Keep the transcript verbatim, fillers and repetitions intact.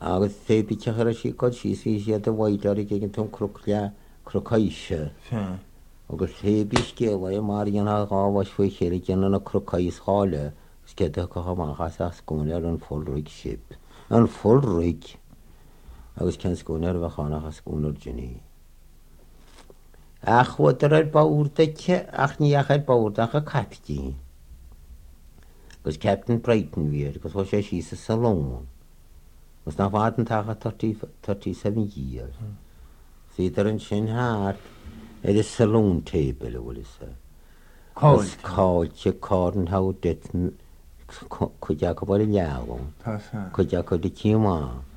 agus sé bitechar sí go sí sí siad a bhaidir gin tom croclea crocaise. agus sé bhé mar dhéana gáhhais faoi chéir ceanna na crocaís cháile ske go chaachchas a scóne ar an fóilraigh sib. An fóilraigh agus cen scóne ar bheitchanach a scónar Jenny. Ach chutar ar báirtaice ach níach ar báirdaach a captí. Gus Captain Brighton vír, gus bhil sé sí sa salón. Gus ná bhádan tacha thirty-seven years. Sítar an sin háart ar is salón table bhfuil is. Gus cáilte cádan há detan chuideach go bhil leabham. Chuideach go de cíá.